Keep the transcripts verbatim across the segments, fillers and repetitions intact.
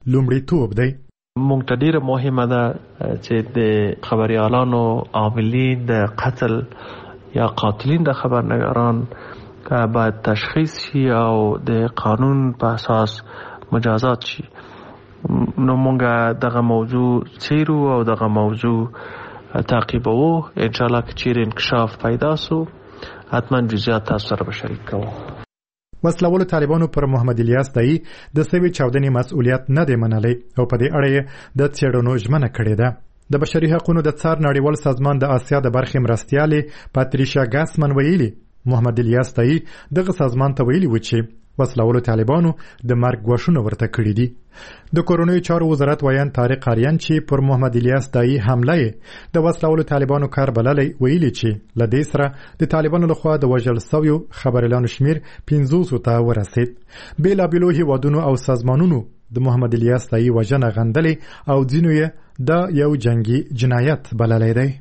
لومړیتوب دی. مونږ ته ډیره مهمه ده چې د خبريالانو عاملین د قتل یا قاتلین د خبرنگاران باید تشخیص شي او د قانون په اساس مجازات شي. نو مونږ دغه موضوع څیرو او دغه موضوع تعقیبو. ان شاء الله که چیرې انکشاف پیدا سو حتما جزئیات تاسو سره به شریک کوو. وسلوالو طالبانو پر محمد الیاس دایی د سوي چاودنې مسؤلیت نه دی منلی او په دې اړه د څېړنو ژمنه کړې ده. د بشري حقوقو د څار نړیوال سازمان د آسیا د برخې مرستیالې پاتریشا ګاسمن ویلي محمد الیاس دایی دغه سازمان ته ویلي و چې وسلوالو طالبانو د مرګ غوښتنه ورته کړې دي. د کورونوي چارو وزارت ویان طارق آریان چې پر محمد الیاس دایی حمله د وسلوالو طالبانو کار بللی ویلي چې له دې سره د طالبانو لخوا د وژل سویو خبريالانو شمیر پنځوسو ته ورسید. بېلابېلو هیوادونو او سازمانونو د محمد الیاس دایی وژنه غندلې او ځینو یې د یو جنگي جنایت بللی دی.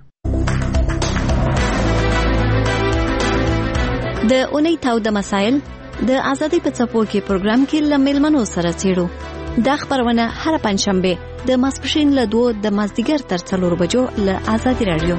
د اونۍ تاوده مسایل د ازادۍ په څپو کې پروګرام کې له میلمنو سره څېړو. دا خبرونه هر پنځشنبه د ماسپښین له دوه د مازدیګر تر څلور بجو له ازادي رادیو.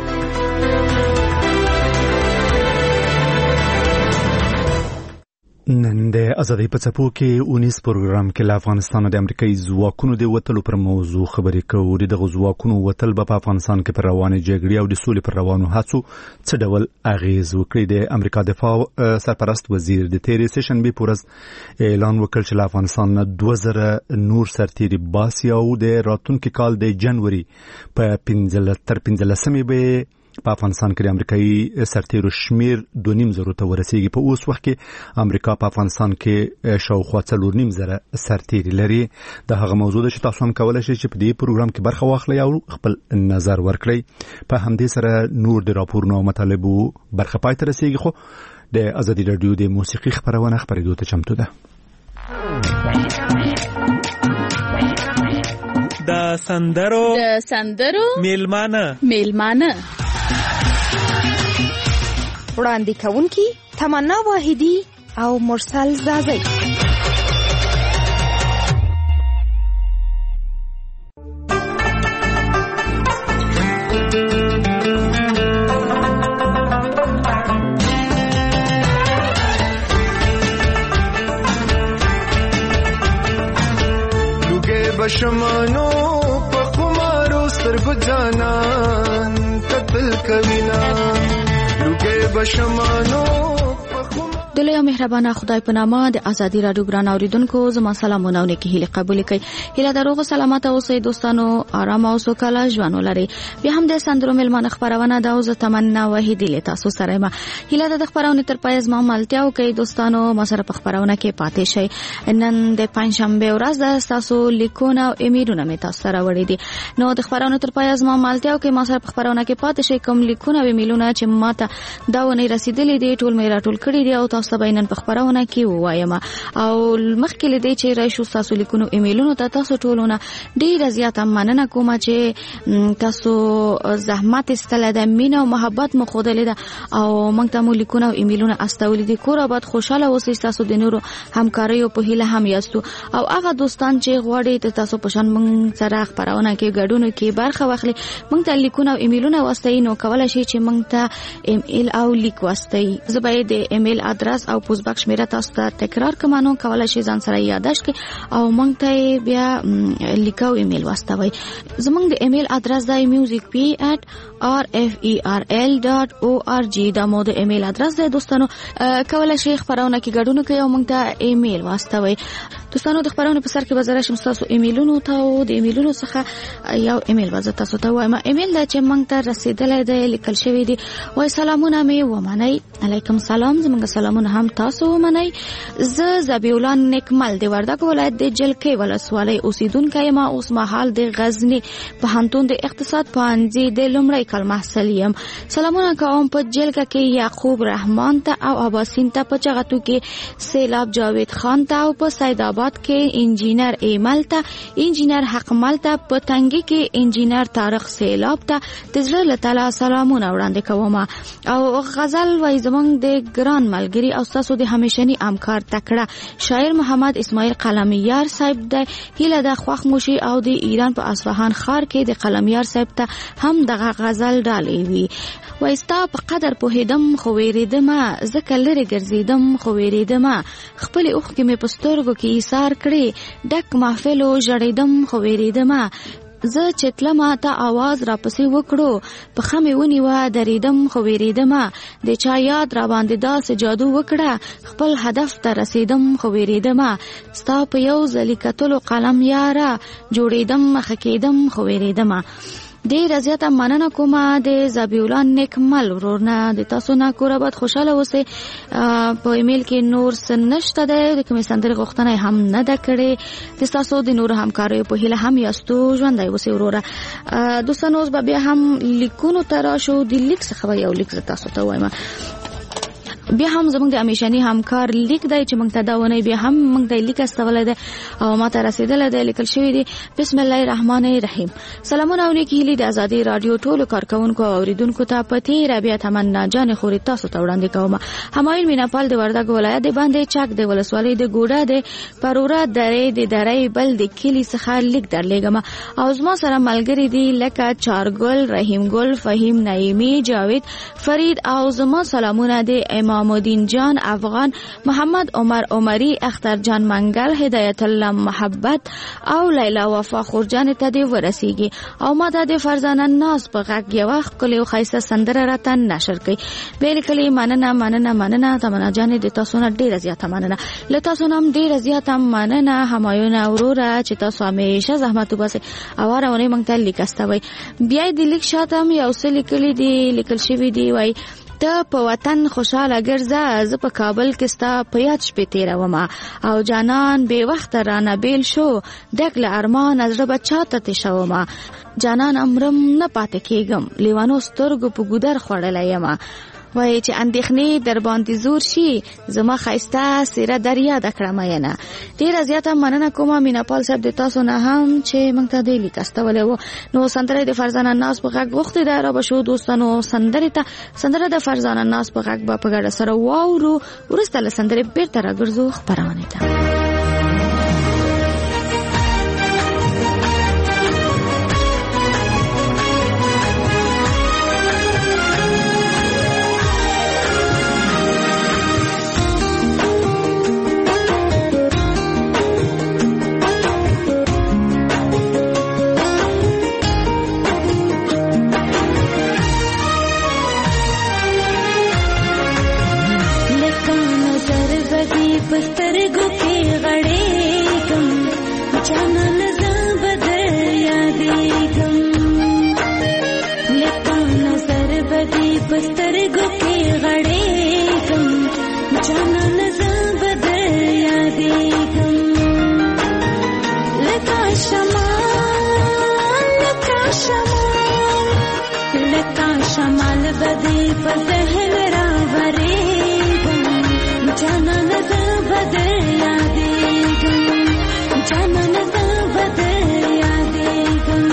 نن د ازادۍ په څپو کې اونیس پروګرام کې له افغانستان د امریکایي ځواکونو د وتلو پر موضوع خبرې کوو. دغه ځواکونو وتل به په افغانستان کې پر روانې جګړې او د سولې پر روانو هڅو څه ډول اغیز وکړي. د امریکا دفاع سرپرست وزیر د تیرې سهشنبې په ورځ اعلان وکړ چې له افغانستان نه دوه زره نور سرتیري باسي او د راتلونکي کال د جنوري په پنځلس تر پنځلسمې به په افغانستان کې د امریکایي سرتیرو شمیر دوه نیم زرو ته ورسیږي. په اوس وخت کې امریکا په افغانستان کې شاوخوا څلور نیم زره سرتیري لري. د هغه موضوع ده چې تاسو هم کولای شئ چې په دې پروګرام کې برخه واخلئ او خپل نظر ورکړئ. په همدې سره نور د راپورونو او مطالبو برخه پای ته رسیږي. خو د ازادي رادیو د موسیقي خبرونه خبرېدو ته چمتو ده. د سندرو د سندرو میلمانه میلمانه وړاندې کوونکی تمنا واحدی او مرسل زازی. لوګي بشمانو په خمارو سترګو جانان قتل کوینا لوګي بشمانو. د لوی مهربانه خدای په نامه د ازادي رادیو ګران اوریدونکو زما سلامونه او نیکی هیله قبول کړئ. هیله دروغ سلامت اوسئ دوستانو، آرام او سوکاله ژوند ولرئ. بیا هم د سندرو میلمانه خبرونه د اوس تمنا وحیدی له تاسو سره ما هیله د خبرونه تر پای زما ملتیا او کوي دوستانو ما سره په خبرونه کې پاتې شئ. نن د پنځشنبه ورځ د تاسو لیکونه او ایمیلونه می تاسو سره وړي دي. نو د خبرونه تر پای زما ملتیا او کوي ما سره په خبرونه کې پاتې شئ. کوم لیکونه او ایمیلونه چې ماته دا ونه رسیدلې دي ټول مې راټول کړی دي او تاسو بینن په خبرونه کې وایم او مخکې لدی چې راشو تاسو لیکونو ایمیلونو ته تاسو ټولونه ډیر زیاته مننه کوم چې تاسو زحمت استله د مینه او محبت مو خوده لیدا او موږ ته مو لیکونه او ایمیلونه استولې دي. کور آباد خوشاله اوسئ. تاسو د نورو همکاري او په هیله هم یاستو او هغه دوستان چې غواړي تاسو په شان موږ سره خبرونه کې ګډون کې برخه واخلي موږ ته لیکونه او ایمیلونه واستئ. نو کولای شئ چې موږ ته ایمیل او لیک واستئ. زبې د ایمیل ادرس او پوسټ باکس میرا تاسو ته تکرار کوم. نو کولای شئ ځان سره یاداش کړئ او موږ ته بیا لیکو ایمیل واستوي. زموږ د ایمیل ادرس دی music p at r f e r l dot org. دا مو د ایمیل ادرس دی دوستانو. کولای شئ خبرونه کې ګډون کوئ او موږ ته ایمیل واستوي. دوستانو د خبرونه په سر کې بازار شم تاسو ایمیلونو ته او د ایمیلونو څخه یو ایمیل وځه تاسو ته وایم. ایمیل دا چې موږ ته رسیدلې دی لیکل شوی دی. وای سلامونه می ومنئ. علیکم سلام. زموږ سلامونه هم تاسو ومنئ. ز زبیولان نکمل د وردګ ولایت د جلکې ولسوالۍ اوسیدونکو ما اوس مهال د غزنی پوهنتون د اقتصاد پوهنځي د لومړي کال محصل یم. سلامونه کوم په جلکه کې یعقوب رحمان ته او عباسین ته په چغتو کې سیلاب جاوید خان ته او په سید آباد کې انجینر ایمل ته، انجینر حق مل ته، په تنګي کې انجینر طارق سیلاب ته د زړه له تله سلامونه وړاندې کوم. او غزل وای زمونږ د ګران ملګری او تاسو د همیشنی همکار تکړه شاعر محمد اسماعیل قلمیار صاحب د هیله د خوښموشي او د ایران په اصفهان ښار کې د قلمیار صاحب ته هم دغه غزل ډالې وی. وایستا په قدر په هدم خو ویریدم، زکه لري ګرځیدم خو ویریدم، خپل اوخ کې مې پسترګو کې ایثار کړې، ډک محفل او جړیدم خو ویریدم، زه چتلمه ته आवाज را پسې وکړو، په خمه ونیوه دریدم خو ویریدم، د چا یاد را باندې داس جادو وکړه، خپل هدف ته رسیدم خو ویریدم، ستا په یو ځلی کتلو قلم یاره جوړیدم مخ کېدم خو ویریدم. ډیر زیاته مننه کوم د زبیولان نیکمل ورونه، د تاسو نه کور آباد خوشاله اوسئ. په ایمیل کې نور څه نشته ده، د کومې سندرې غوښتنه هم نه ده کړې. د تاسو د نور همکاریو په هیله هم یاستو، ژوندی اوسئ وروره. دوستانو اوس به بیا هم لیکونو ته راشو. د لیک څخه یو لیک زه تاسو ته وایم. بیا هم زموږ د همیشنی همکار لیک دی چې موږ ته دا ونه بیا هم موږ د لیک استولای دی او ماته رسیدل دی، لیکل شوی دی بسم الله الرحمن الرحیم. سلامونه او نیکی هیلې د ازادي رادیو ټولو کارکونکو او اوریدونکو ته پتی ربیع تمنا جان خوري تاسو ته وړاندې کوم. همایون میناپال د وردګ ولایت د باندې چاک د ولسوالۍ د ګوډه د پرورا درې د درې بل د کلی څخه لیک درلېګم او زما سره ملګری دی لکه چارګل، رحیم ګل، فهیم، نعیمی، جاوید، فرید او زما سلامونه د امام الدین جان افغان، محمد عمر عمری، اختر جان منګل، هدایت الله محبت او لیلا وفا خورجان ته دی ورسیږي او ما د فرزانه ناز په غږ یو خپل یو خیسه سندره راته نشر کړي. بیل کلی مننه مننه مننه تمنا جان د تاسو نه ډیره زیاته مننه. له تاسو نم ډیره زیاته مننه همایون اوروره چې تاسو همیشه زحمت وباسئ او راونه مونږ ته لیک استوي. بیا د لیک شاتم یو څه لیکلي دی، لیکل شوی دی وای ته په وطن خوشاله ګرځه، زه په کابل کې ستا په یاد شپې تیروم او جانان بې وخت رانه بیل شو، ډک له ارمان زړه به چاته تشوم، جانان امرم نه پاتې کېږم، لیوانو سترګو په ګودر خوړلی یم. وای چې اندېښنې در باندې زور شي، زما ښایسته څېره در یاد کړه مینه. ډېره زیاته مننه کومه میناپال صاحب د تاسو نه هم چې موږ ته د لیک استولی و. نو سندره د فرزانه ناز په غږ غوښتې ده، را به شو دوستانو سندرې ته. سندره د فرزانه ناز په غږ به په ګډه سره واورو، وروسته له سندرې بېرته راګرځو خپرونې ته. سترګو کې غړېږم، جانان زه به در یادېږم، لکه نظر به دې په سترګو کې غړېږم، جانان زه به در یادېږم، لکه شمال لکه شمال لکه شمال به دې په ذهن راورېږم، جانان زه به در یادېږم، جانان زه به در یادېږم.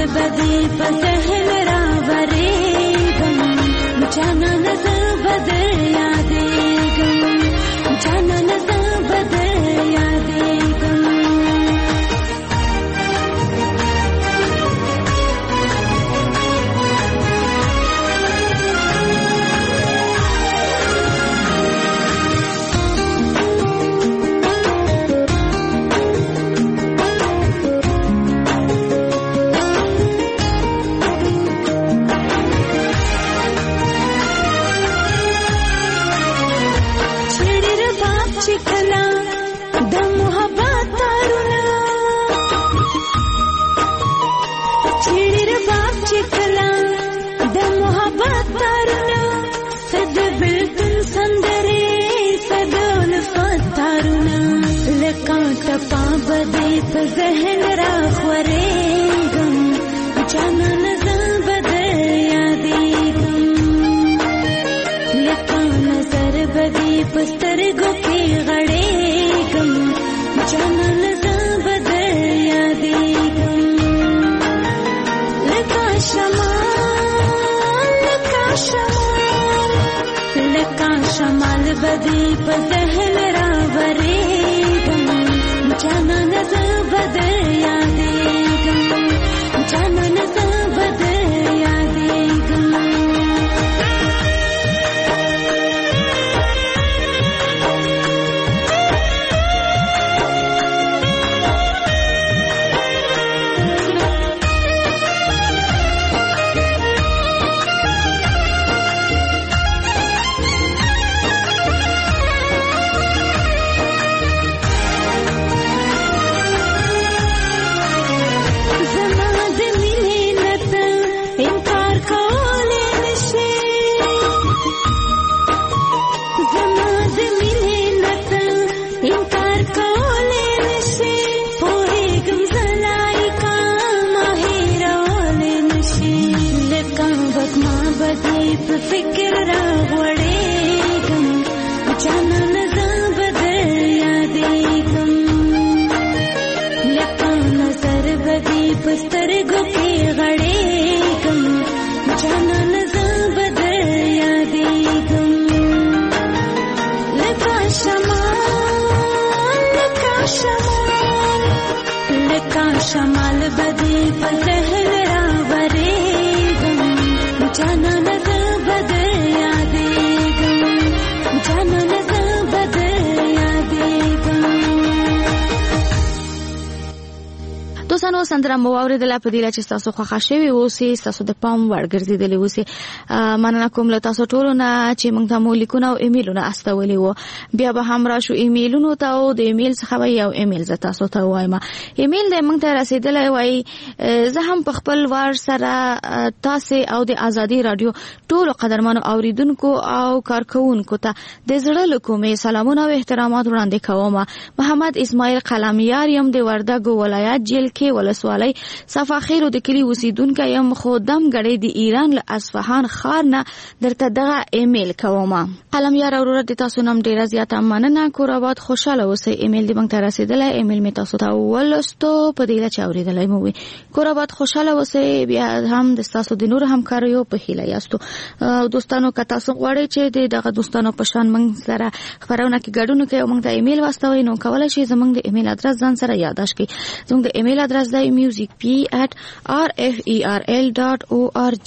بدی په ذهن راورېږم جانان زه به در یادېږم جانان زه به در یادېږم ذهن را خورېږم جانان زه به در یادېږم لکه نظر به دې په سترګو کې غړېږم جانان زه به در یادېږم لکه شمال لکه شمال لکه شمال به دې په ذهن را ورېږم جانان زه به در یادېږم جانان زه به در یادېږم شمال بدی په ذهن راورېږم جانان زه به در یادېږم جانان زه به در یادېږم. دوستانو سندره مو واورېدله په دې لا چې ستاسو خوښه شوې اوسې ستاسو د پام وړ ګرځېدلې اوسې. مننه کوم له تاسو ټولو نه چې موږ ته مو لیکونه او ایمیلونه استولي وو. بیا به هم راشو ایمیلونو ته او د ایمیل څخه به یو ایمیل زه تاسو ته وایم. ایمیل د موږ ته رسېدلی وای زه هم په خپل وار سره تاسو او د ازادي رادیو ټولو قدرمنو اوریدونکو او کارکونکو ته د زړه له کومې سلامونه او احترامات وړاندې کوم. محمد اسماعیل قلمیار یم د وردګو ولایت جیل کې ولسوالۍ صفاخیرو د کلی اوسیدونکی یم خو دم غړې د ایران له اصفهان ښار نه درته دغه ایمیل کوم. قلمیار اورور د تاسو نام ډیره زیاته مننه. کور آباد خوشاله اوسئ. ایمیل دې موږ ته رسېدلی. ایمیل مې تاسو ته ولوستو په دې چې اورېدلی مو وي. کور آباد خوشاله اوسئ. بیا هم د تاسو د نور همکاریو په هیله یاستو. دوستانو که تاسو غواړئ چې دغه دوستانو په شان موږ سره خبرونه کې ګډون کوي او موږ ته ایمیل واستوئ نو کولای شئ زموږ د ایمیل ادرس ځان سره یادداشت کړئ. زموږ د ایمیل ادرس دی music p at r f e r l dot org.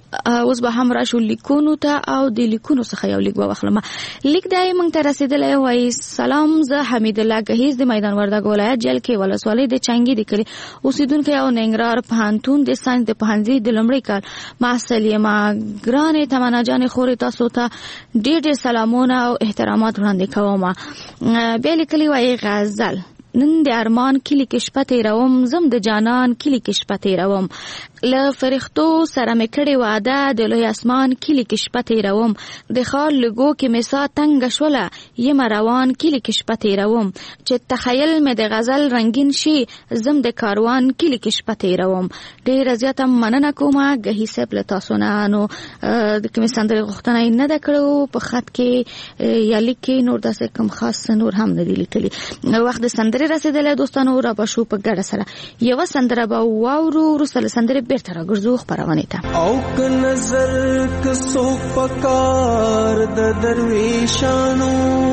اوس به هم راشو لیکونو ته او د لیکونو څخه یو لیک واخلم. لیک دای موږ ته رسیدلی وای سلام زه حمید الله گهیز د میدان وردګ ولایت جیل کې ولسوالۍ د چنګي د کلی اوسیدونکو او ننګرهار پوهنتون د ساينس د پوهنځي د لومړي کال محصل یم. ګرانې تمنا جان خوري تاسو ته ډېر ډېر سلامونه او احترامات وړاندې کوم. بیا لیکلی وای غزل نن د ارمان کلی کې شپه تیروم زم د جانان کلی کې شپه تیروم له فرښتو سره مې کړې وعده د لوی اسمان کلی کې شپه تیروم د ښار لګو کې مې ساه تنګه شوله یم روان کلی کې شپه تیروم چې تخیل مې د غزل رنگین شي زم د کاروان کلی کې شپه تیروم. ډېره زیاته مننه کومه ګهي صاحب له تاسو نه. نو د کومې سندرې غوښتنه یې نه ده کړې په خط کې یا لیک کې نور داسې کوم خاص نور هم نه دي لیکلي. وخت د سندرې سندرې رسیدلې دوستانو را بشو په ګډه سره یو سندره به واورو ورسره سندرې بیرته راګرځو خبرونه ته او ک نظر ک سو پکار د درویشانو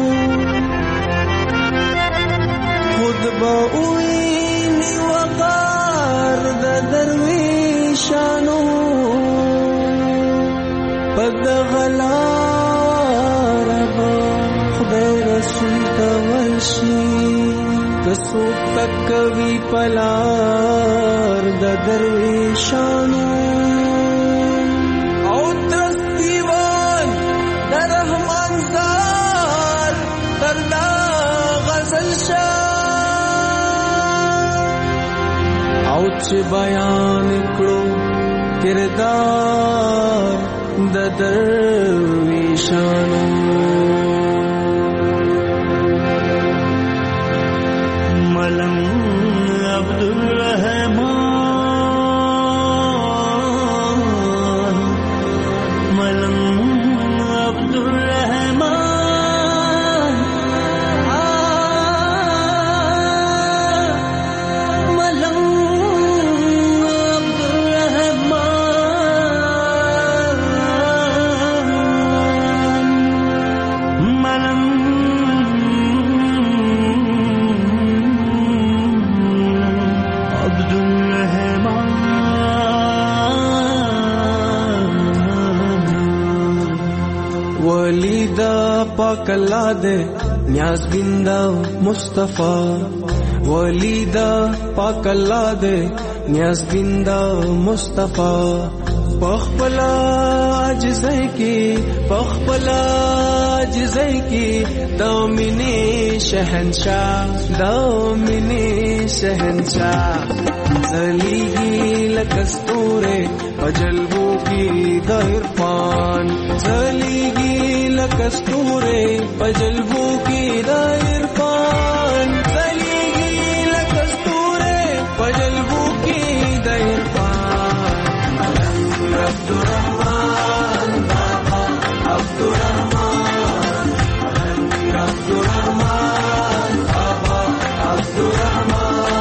خود با اوینی وقار د درویشانو پد غلار با خدای رسول تورشی کسو تکوی پلار د درویشانو او ترس دیوان در رحمان زار دردا غزل شاه او چه بیان کړو کردار د درویشانو ملنگ عبدالرحمن ملنگ عبدالرحمن ملنگ عبدالرحمن ملنگ ولیدا پاک اللہ دے نیاز بندہ مصطفیٰ ولیدا پاک اللہ دے نیاز بندہ مصطفیٰ پخپلا عجزے کی پخپلا عجزے کی دامنی شہنشاہ دامنی شہنشاہ زلیگی لکستورے پجلبو کی دہرپان زلیگی لکستورے پجلبو کی دہرپان زلیگی لکستورے پجلبو کی دہرپان عبدالرحمن بابا عبدالرحمن عبدالرحمن بابا عبدالرحمن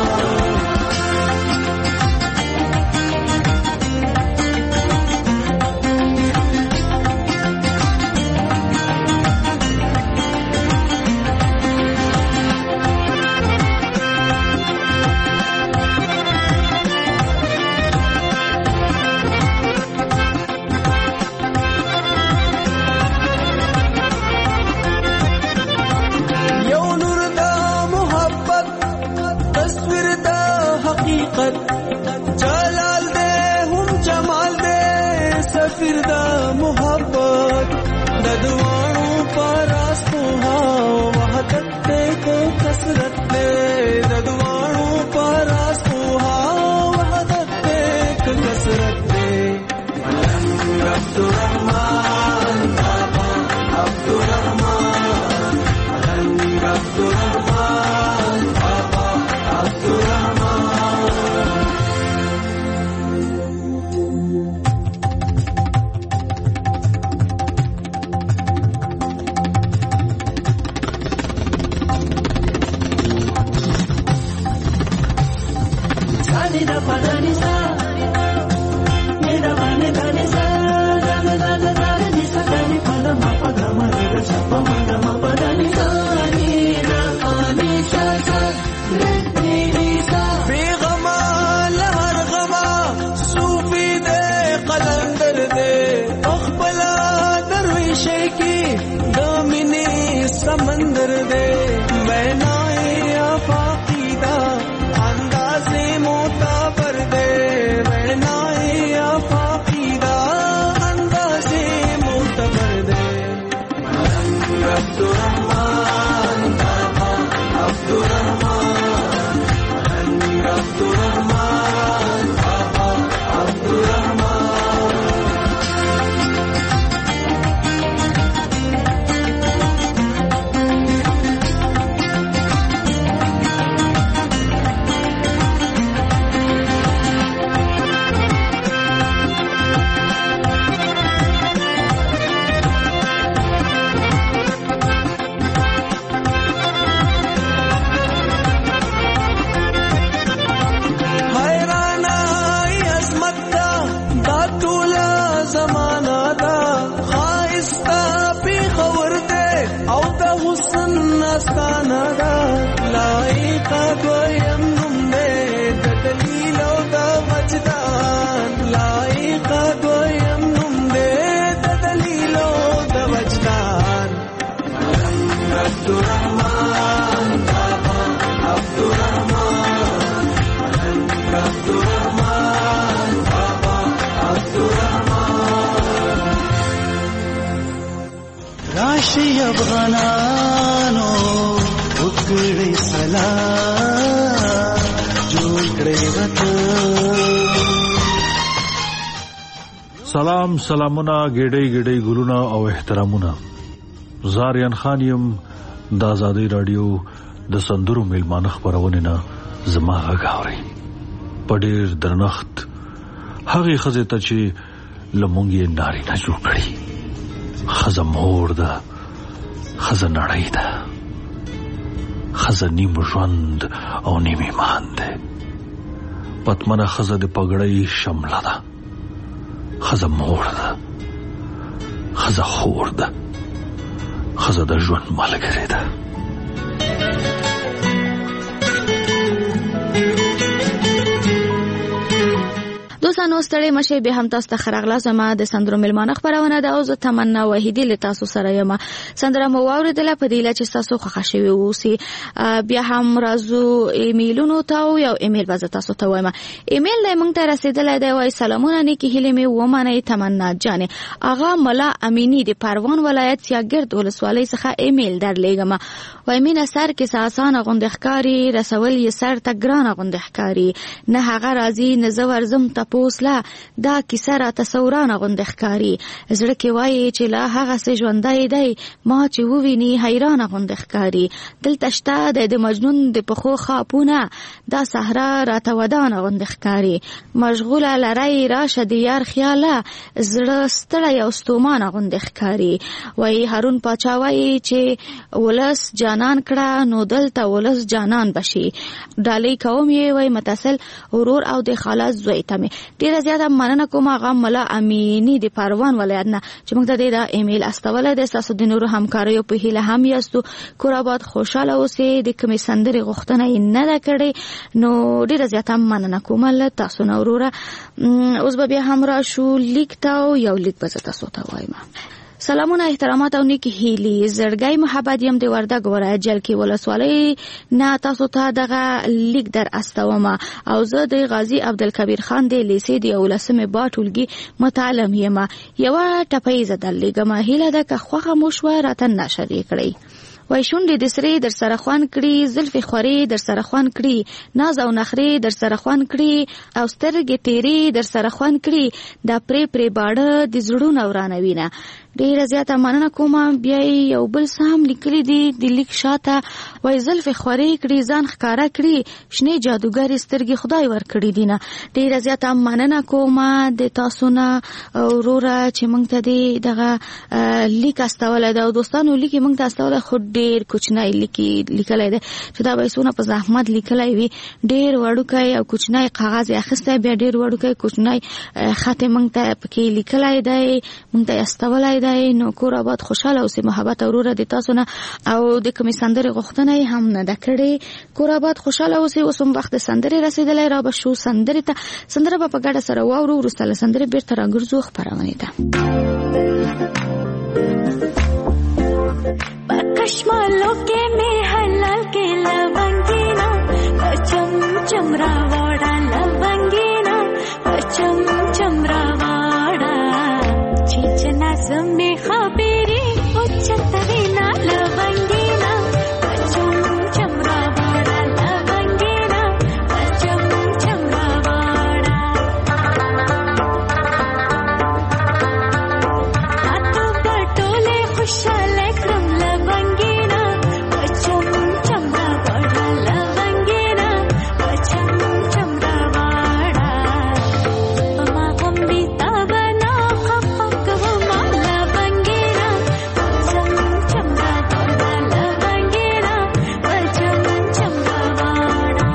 जलाल दे हम जमाल दे सफिर दा मोहब्बत ददवाणों पर आसो हाओ वहदत दे को कसरत दे ददवाणों पर आसो हाओ वहदत दे को कसरत दे अब्दुर्रहमान बाबा अब्दुर्रहमान अब्दुर्रहमान बाबा अब्दुर्रहमान समंदर दे मैं नाए आफाकीदा अंदाज़े मोताबर दे मैं नाए आफाकीदा अंदाज़े मोताबर दे अब्दुर्रहमान बाबा अब्दुर्रहमान अब्दुर्रहमान बाबा अब्दुर्रहमान چې افغانانو وکړي سلام جوړ کړي وطن. سلام سلامونه ګډي ګډي ګلونه او احترامونه. زاریان خان یم د آزادۍ رادیو د سندرو میلمانه خبرونه نه زما غاوري په ډېر درنښت هغه خزه ته چې لمونګي ناری نه جوړ کړی. خزه مور ده، خزه نړۍ ده، خزه نیم ژوند او نیم ایمان ده. پتمنه خزه د پګړۍ شمله ده، خزه مور ده، خزه خور ده، خزه د ژوند ملګری ده. دوستانو ستړي مشه به هم تاسو ته خرغلاس ما د سندرو ملمانه خبرونه ده او زه تمنا وحیدی له تاسو سره یم. سندره مو واوریدله په دې لچ تاسو خوښ شوي اوسي. بیا هم رازو ایمیلونو ته او یو ایمیل به تاسو ته وایم. ایمیل له موږ ته رسیدلی دی. وای سلامونه نیکی هیله می و معنی تمنا جانې اغا ملا امینی د پروان ولایت سیاګرد ولسوالۍ څخه ایمیل درلېږم. وای مینه سر کې ساسان غوندخکاری رسول یې سر ته ګران غوندخکاری نه هغه راځي نه زور زم ته پوسلا دا کیسه را تصورانه غوندخکاری زړه کې وایي چې لا هغه سه ژوندای دی ما چې وویني حیرانه غوندخکاری دلته شته د مجنون د پخو خاپونه دا صحرا را ته ودانه غوندخکاری مشغوله لری راشه د یار خیاله زړه ستړی او ستومانه غوندخکاری. وای هارون پاچا وایي چې ولس جانان کړه نو دلته ولس جانان بشي. ډالۍ کوم یې وای متصل ورور او د خاله زوی ته ډیره زیاته مننه کوم هغه ملا امینی د پروان ولایت نه چې موږ ته دا ایمیل استوله د تاسو د نورو همکاریو په هیله هم یاستو. کور آباد خوشاله اوسئ. د کومې سندرې غوښتنه یې نه ده کړې نو ډیره زیاته مننه کوم له تاسو نو وروره. اوس به بیا هم راشو لیک ته یو لیک به تاسو ته وایم. سلامونه احترامات او نیکی هیلی زړګی محبت یم د وردګ ولایت جلکی ولسوالۍ نه تاسو ته دغه لیک در استوم او زه د غازی عبدالکبیر خان د لیسې د اولسمه با ټولګي متعلم یم. یو ټپې زدل لګم هیله ده که خوخه مشوره تن نشری کړی. وای شونډې د سری در سره خوان کړي زلفې خوري در سره خوان کړي ناز او نخري در سره خوان کړي او سترګې تیری در سره خوان کړي دا پرې پرې باړه د زړونو ورانوینه. ډیره زیاته مننه کوم. بیا یو بل سم لیکلي دي د لیک شاته وای زلفې خوري کړي ځان ښکارا کړي شنه جادوګر سترګې خدای ور کړي دینه. ډیره زیاته مننه کوم د تاسو نه وروره چې موږ ته دغه لیک استوله ده او دوستانو لیک موږ ته استوله خو ډیر کوچنی لیکي لیکلای دی چې دا به سونه په زحمت لیکلای وي. ډیر وړوکی او کوچنی کاغذ اخیسته بیا ډیر وړوکی کوچنی خط موږ ته پکې لیکلای دی موږ ته استولای دی. نو کور آباد خوشاله اوسئ محبت وروره د تاسو نه او د کومې سندرې غوښتنه هم نه ده کړې. کور آباد خوشاله اوسئ. اوس هم وخت سندرې رسیدلی را به شو سندرې ته سندره به په ګډه سره واورو. وروسته له سندرې بیرته راګرځو خپرونې ته. कश्मालों के में हलाल के लवंगीना चम चमरा वाड़ा लवंगीना चम चमरा वाड़ा चीचना जमे खबेरी उच्चतरीना लवंगीना चम चमरा वाड़ा लवंगीना चम चमरा वाड़ा हाथ बटोले खुशहाल क्रम लवंगीना चम चमरा वाड़ा लवंगीना चम चमरा वाड़ा अमा हम बीता बना खफक वमा लवंगीना चम चमरा वाड़ा लवंगीना चम चमरा वाड़ा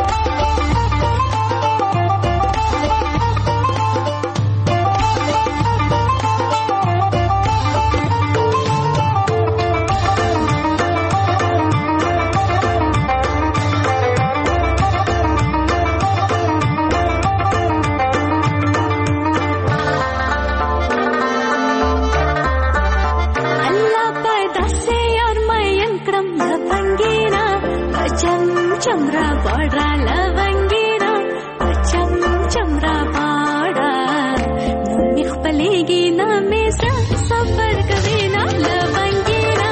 अल्लाह पैदा से और मयन क्रम लवंगीना चम चमरा बाड़ा लवंगीना चम चमरा बाड़ा नुमी खपलेगी ना में सफर कवीना लवंगीना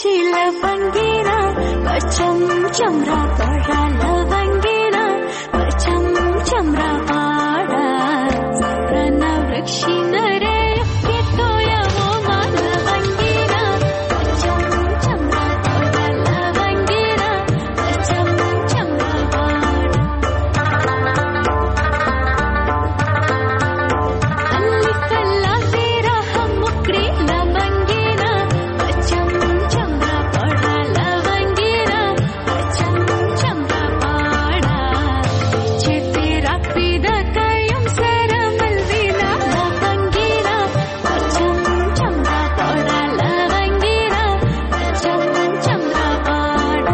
چې لونګینا پچم چمرا پړا لونګینا پچم چمرا پړا سپرنا ورکشي نره کېتو یا مو مان لونګینا پچم چمرا پړا لونګینا پچم چمرا پړا کلی کلا تیرا هم مکړي لونګینا پچم چمرا پړا لونګینا پچم چمرا پړا چې تیرا پیدا کایم سره ملوینا لونګینا پچم چمرا پړا لونګینا پچم چمرا پړا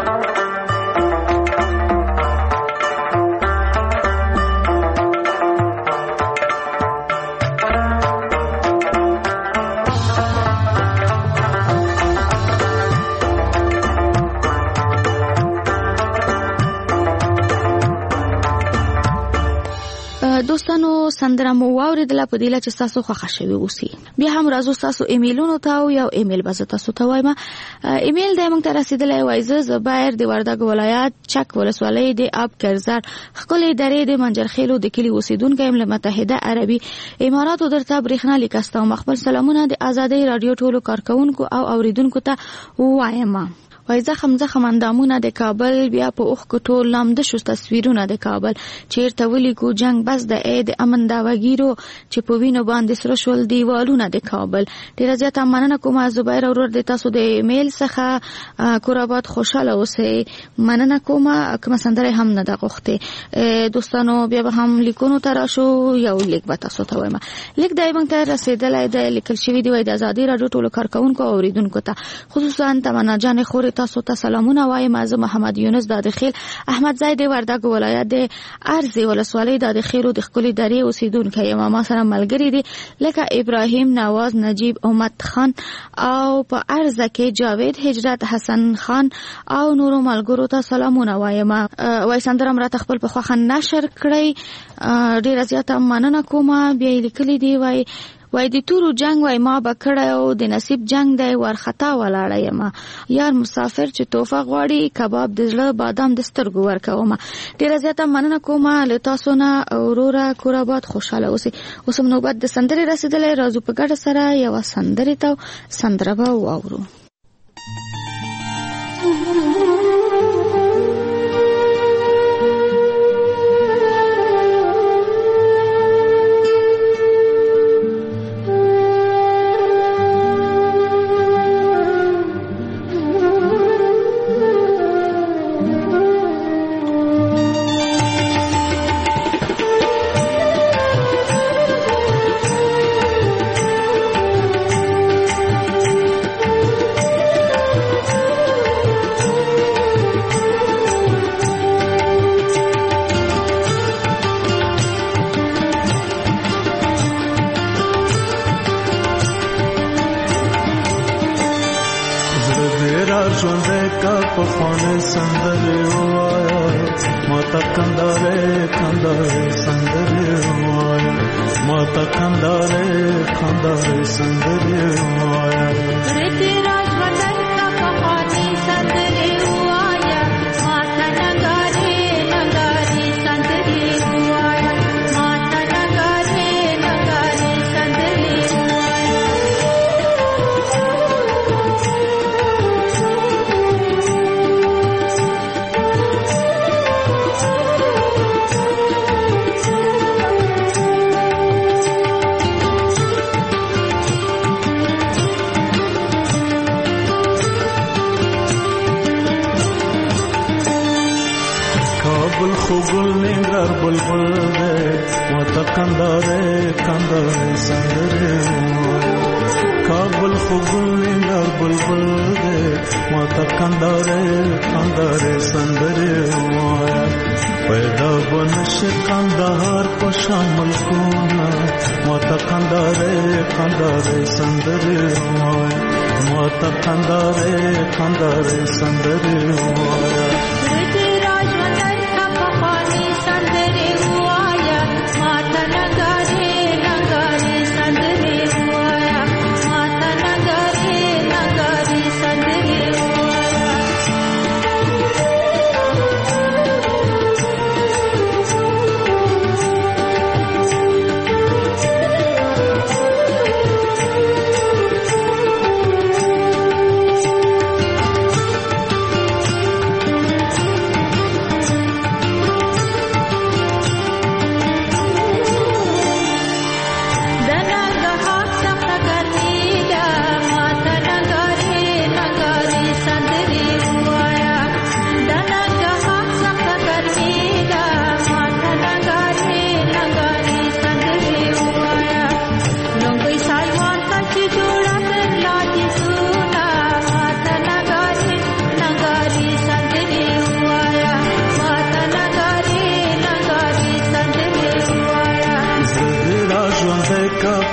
دوستانو سندره مو واوریدله په دې چې تاسو خوښ شوي اوسئ. بیا هم راځو تاسو ایمیلونو ته او یو ایمیل به زه تاسو ته وایم. ایمیل د موږ ته رسیدلی وایي زه زبیر د وردګ ولایت چک ولسوالۍ د اب کرزر ښکلې درې د منجرخیلو د کلي اوسیدونکی یم له متحده عربي اماراتو درته برېښنا لیک استوم. خپل سلامونه د ازادۍ راډیو ټولو کارکونکو او اوریدونکو ته وایم. وای زخم زخم اندامونه د کابل بیا په اوخ کټول لامده شو تصویرونه د کابل چیرته ولیکو جنگ بس د اې د امن دا وګیرو چې په وینو باندې سره شول دیوالونه د کابل. ډیره زیاته مننه کوم زبیر اورور د تاسو د ایمیل څخه کورابات خوشاله اوسئ. مننه کوم کوم سندره هم نه د غوښته. دوستانو بیا به هم لیکونو ته راشو یو لیک به تاسو ته وایم. لیک د ایمن ته رسیدلی د لیکل شوی دی وای د ازادي راډیو ټولو کارکونکو او اوریدونکو ته خصوصا تمنا جان خور تاسو ته سلامونه وایم. از محمد یونس د داخل احمد زید وردګ ولایت د ارزي ولسوالۍ د داخلو د خپل درې اوسیدونکو یم. ما سره ملګری دي لکه ابراهیم نواز نجیب امت خان او په ارزه کې جاوید هجرت حسن خان او نورو ملګرو ته سلامونه وایم. وای سندرم را خپل په خوخه نشر کړی. ډیره زیاته مننه کوم. بیا لیکلی دی وای وای د تورو جنگ وای ما بکړه او د نصیب جنگ دی ورختا ولاړه یم. یار مسافر چې توفه غواړي کباب د زړه بادام د سترګو ورکوم. ډیره زیاته مننه کوم له تاسو نه اورورا کورابات خوشاله اوسئ. اوس هم نوبت د سندرې رسیدلې. راځو په ګډه سره یو سندرې ته سندره به واورو. Sandre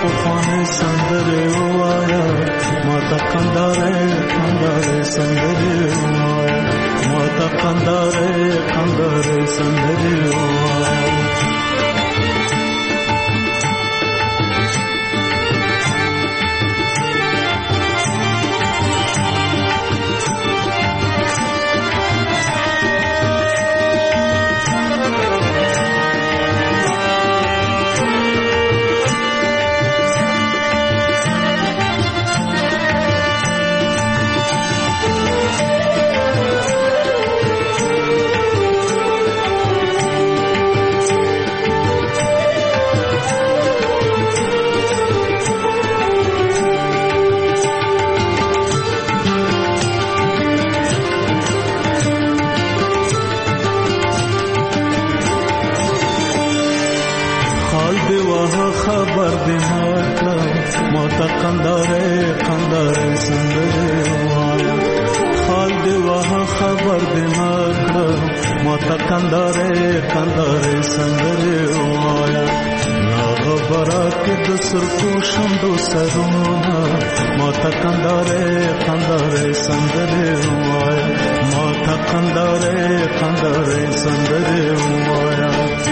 پخوانه سندره وایا ما ته قنداره قنداره سندره وایا ما ته قنداره قنداره سندره وایا خبر دې ماته ما ته قنداره قنداره سندره وایا خال دې واه خبر دې ماته ما ته قنداره قنداره سندره وایا خبره کې د سرکو شوندو سرونه ما ته قنداره قنداره سندره وایا ما ته قنداره قنداره سندره وایا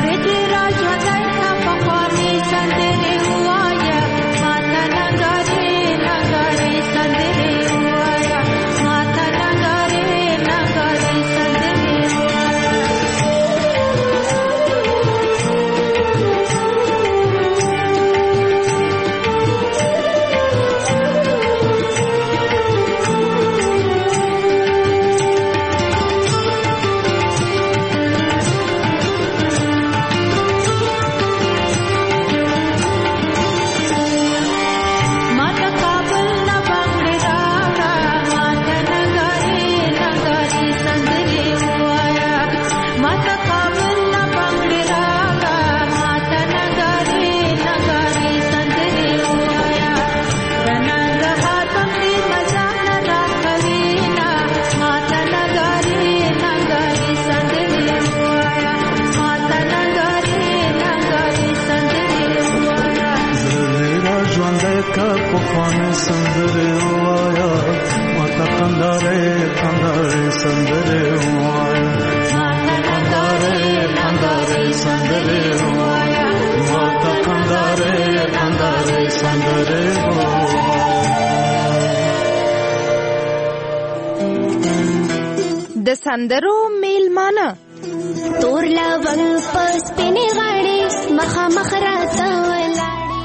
د سندرو میلمانه تور لونګ پس پینې غاړې مخه مخ راته ولاړې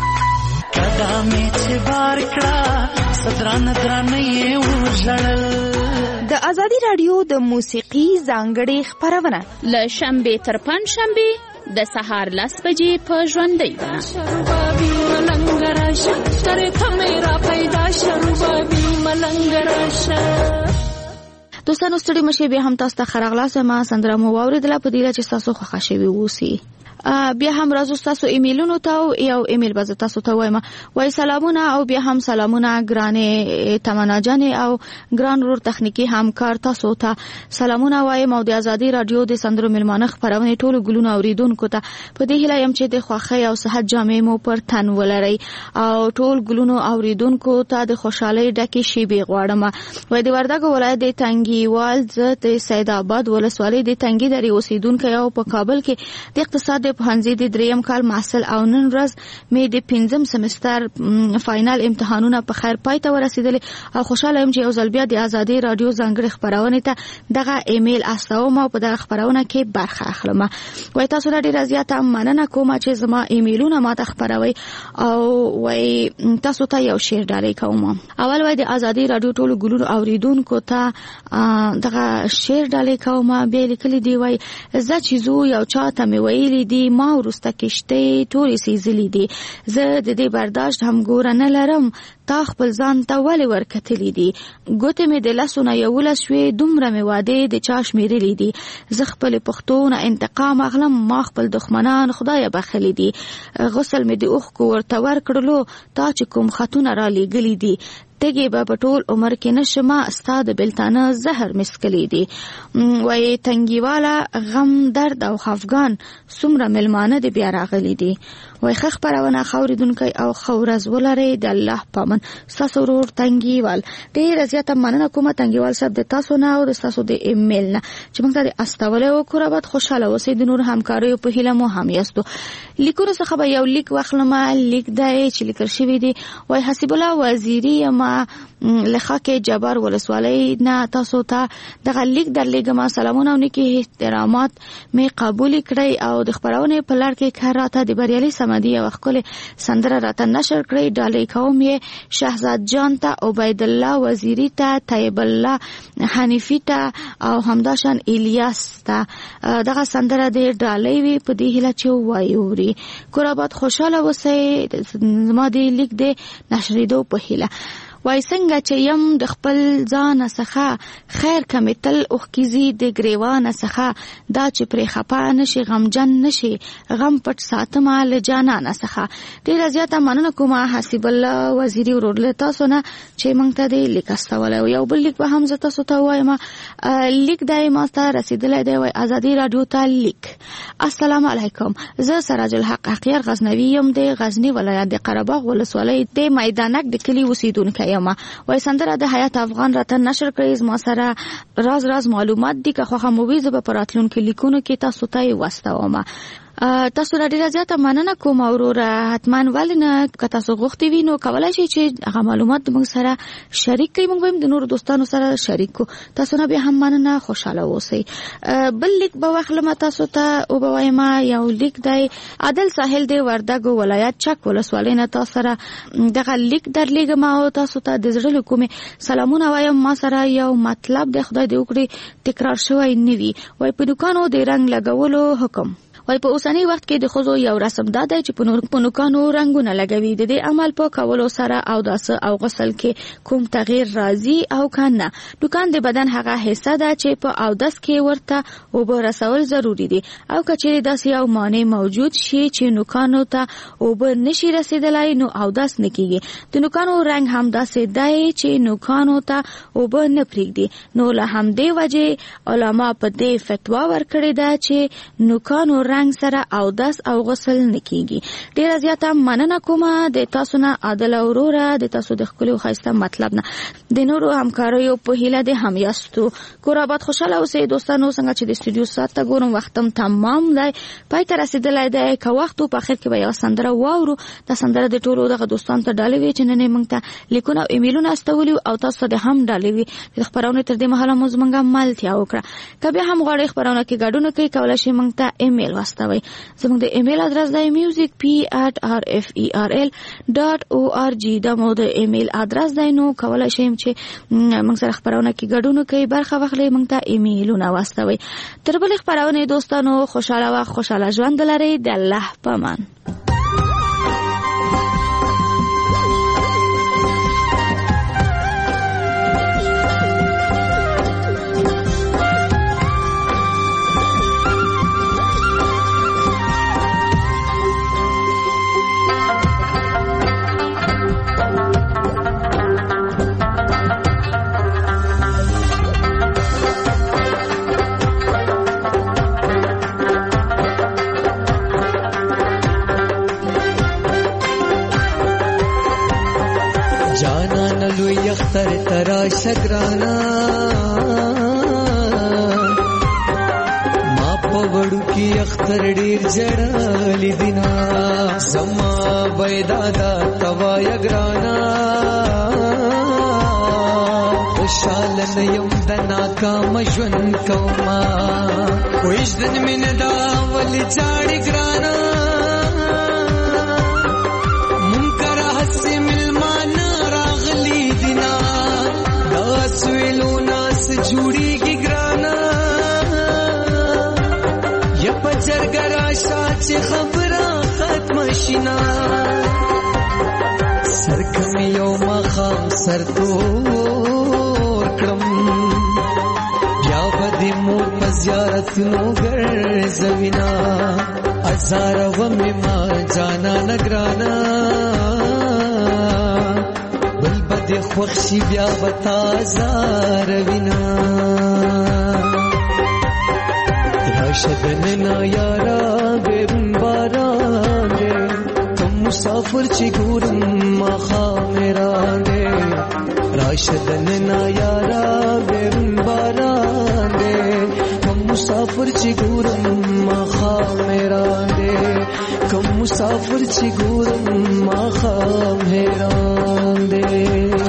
کدا می چې بار کړه صدران درانه یې ورژړل د ازادي رادیو د موسیقي ځانګړې خبرونه ل شنبه تر پنځ شنبه د سهار لس بجې په ژوندۍ ده شربابي ملنګ راشه ترې کمرا پیدا شربابي ملنګ راشه دوستانو ستړي مشه به هم تاسو ته خراغلاس ما سندره مو واوریدله په دې چې تاسو خوښ شوي ووسی بیا هم راځو تاسو ایمیلونو ته یو ایمیل به تاسو ته وایم وای سلامونه او بیا هم سلامونه ګرانې تمنا جان او ګران ورور تخنیکی همکار تاسو ته سلامونه وایم او د ازادي رادیو د سندرو ملمانه خبرونه ټول ګلونه اوریدونکو ته په دې هیله يم چې د خوښۍ او صحت جامې مو پر تن ولري او ټول ګلونو اوریدونکو ته د خوشحالۍ ډکه شي بي غواړم وای د وردګ ولایت د تنګیوال د سید آباد ولسوالۍ د تنګي درې اوسیدونکو او په کابل کې د اقتصاد په هنځي د دریم کال محصل او نن ورځ مې د پنځم سمستر فائنل امتحانونه په خیر پای ته ورسېدل او خوشاله یم چې یو ځل بیا د ازادي رادیو ځانګړي خبرونه ته دغه ایمیل استوم او په دغه خبرونه کې برخه اخلم وای تاسو ډېر زیاته مننه کوم چې زما ایمیلونه ماته خبروي او وای تاسو ته یو شعر ډالۍ کوم اول وای د ازادي رادیو ټول ګلونو اوریدونکو ته دغه شعر ډالۍ کوم به لیکلي دی وای زه چې زو یو چاته مې ویلي دی ما ورسته کېشته ټولې سیزلې دي زه د دې برداشت هم ګور نه لرم تا خپل ځان ته ولې ورکتلې دي ګوتې مې د لاسونه یو لسوي دومره مې واده د چا شمیرلې دي زه خپل پښتون انتقام اغلم ما خپل دښمنان خدای بخلې دي غسل مې د اوخ کو ورته ور کړلو تا چې کوم خاتون را لېګلې دي تګي به په ټول عمر کې نشما استاد بلتانه زهر مسکلې دي وای تنګیواله غم درد او خفغان سمره ملمانه دي بیا راغلي دي وای خخ پرونه خوریدونکو او خورز ولري د الله پامن تاسو ورور تنګیوال ډیر زیاته مننه کوم تنګیوال صاحب د تاسو نه او د تاسو د ایمیل نه چې موږ ته استولې او کورابت خوشاله اوسئ د نور همکاري په هیله مو هم یاستو لیکونو څخه به یو لیک واخلم لیک دای چې لیکل شوی دی وای حسیب الله وزیری ما لخوا کې جبر ولسوالۍ نه تاسو ته دغه لیک درلېږم سلامونه او نیکی احترامات می قبول کړی او د خبرونه په لړ کې کاراته د بریالي سمدي او خپل سندره راته نشر کړی ډالې کوم یې شهزاد جان ته عبید الله وزیری ته طیب الله حنیفی ته او همداشان الیاس ته دغه سندره د ډالې وی په دې هله چې وایوري کورابات خوشاله وسه زما د لیک د نشریدو په هله وای څنګه چې يم د خپل ځان څخه خیر کمتل اوخکیزي د گریوان څخه دا چې پر خپه نشي غمجن نشي غم پټ ساتمه له جانان څخه ډیر زیاته مننه کوم حسیب الله وزیری ورول تاسو نه چې مونږ ته د لیکستول یو بل لیک به هم زه تاسو ته وایم لیک دایمه ستاره رسیدلې دی وای ازادي رادیو ته لیک السلام علیکم زه سراج الحق اخیر غزنوی يم د غزنی ولایت د قرهباغ ولسوالۍ د میدانک د کلی اوسیدونکو یما وای سندره د حیات افغان راته نشر کړی ما سره راز راز معلومات دي که خو موویز په پراتلون کې لیکونو کې تاسو ته واستوم تاسو را ډیره زیاته مننه کوم اوروره حتمان ولنه که تاسو غوښتي وي نو کولای شئ چې هغه معلومات موږ سره شریک کړئ موږ هم د نور دوستانو سره شریک کو تاسو نه به هم مننه خوشاله اوسئ بل لیک به واخلم تاسو ته او به وایم یو لیک دی عادل ساحل دی وردګو ولایت چک ولسوالۍ نه تاسو سره دغه لیک درلېږم او تاسو ته د زړه کومه سلامونه وایم ما سره یو مطلب د خدای دې وکړي تکرار شوی نوي وای په دکانو د رنگ لګولو حکم وای په اوسنی وخت کې د خوځو یو رسم داده چې په نور پونکانو رنگونه لګوي د دې عمل په کولو سره او داس او غسل کې کوم تغییر راځي او کنه دکان د بدن هغه حصہ ده چې په او داس کې ورته او به رسول ضروری دي او کچې داس یو معنی موجود شي چې نوکانو ته او به نشي رسیدلای نو او داس نکېږي د نوکانو رنگ هم داسې دی چې نوکانو ته او به نه پریږدي نو له هم دی وجه علما په دې فتوا ورکړې ده چې نوکانو رنگ سره او داس او غسل نکېږي ډیر زیاته مننه کوم د تاسو نه عادل اوروره د تاسو د خپل خوښته مطلب نه د نورو همکاریو په هیله د هم یاستو کورابات خوشاله اوسئ دوستانو څنګه چې د استودیو ساعت ته ګورم وختم تمام دی پای ته رسیدلای دی که وخت په اخر کې بیا سندره واورو د سندره د ټولو دغه دوستانو ته ډالې وی چې نن موږ ته لیکونه او ایمیلونه استولي او تاسو ته هم ډالې وی د خبرونه تر دې مهاله موږ منګه ملتیا وکړه کبه هم غواړئ خبرونه کې ګډون کوي کولای شئ موږ ته ایمیل واستوي زموږ د ایمیل ادرس دی music p at r f e r l dot org دا مو د ایمیل ادرس دی نو کولای شئ چې موږ سره خبرونه کې ګډون کوي برخه واخلئ موږ ته ایمیلونه واستوي تر بل خبرونه دوستانو خوشاله او خوشاله ژوند لرئ د الله پامان اختر ترا شگرانا ما پوڑو کی اختر ډیر جړالی دینا سما ویدادا توا یگرانا خوشالن یم دنا کام ژوند کوما وېش دن من دا ول چاړي ګرانا منکر حس ملمان سویلو ناس جوڑی کی گرانا یا پچر گرا شاچ خبرا ختم شنا سرکم یوم خام سر تور کرم یا بدی مور پزیارت نو گر زوینا ازار ومی ما جانا نگرانا د خوښي بیا وتا زار وینا راشد نه یارا ګم باران مسافر چې ګورم ما خامران دې راشدن نا یارا بیرون باران دې کم مسافر چې ګورم ما خامران دې کم مسافر چې ګورم ما خامران دې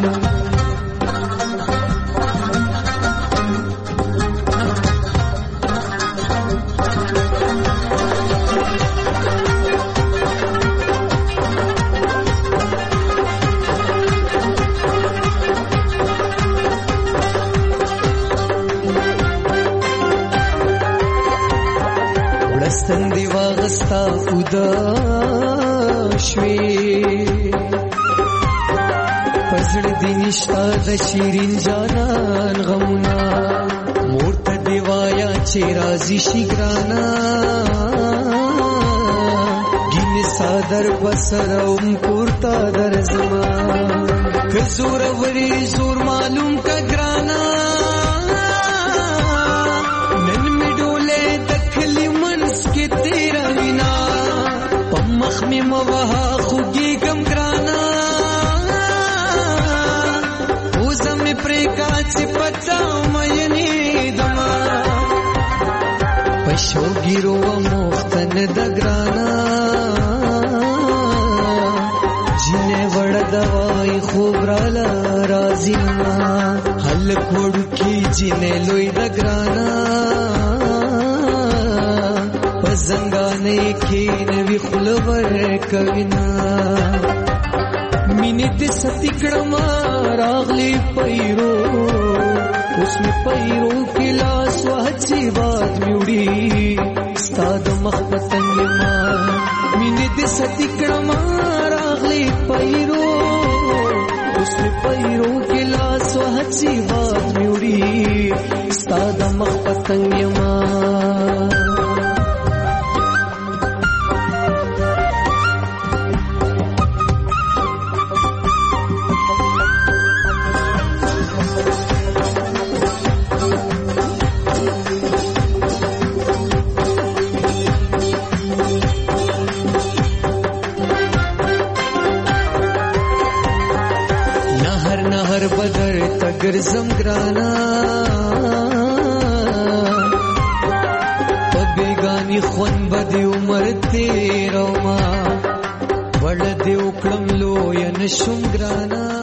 ستندې واغستا خدا شوي پزړ دې نشتا د شیرین جانان غمنا مور ته دی وایا چې راضي شي ګرانا ګین صادر بسروم پورتا در زما که زور وری زور معلوم کا ګرانا مخ می موها خوږی کم ګرانا اوزم پرېکا چې پتا مې دما پښو ګیرو مختن د ګرانا جنې وړ دوای خوب را راځي ما حل کوړ کی جنې لوی د ګرانا زنګانې کې نوی خلور کوینا مینې دې ستکړم راغلی پیرو اوس می پیرو کې لاس وهڅي باد میوړي ستاد مخ پتنګ ما مینې دې ستکړم راغلی پیرو اوس می پیرو کې لاس وهڅي باد میوړي ستاد مخ پتنګ ما ګرځم ګرانا په بیگانی خون بده عمر تیرو ما وړ دې وکړم لو یا نشم ګرانا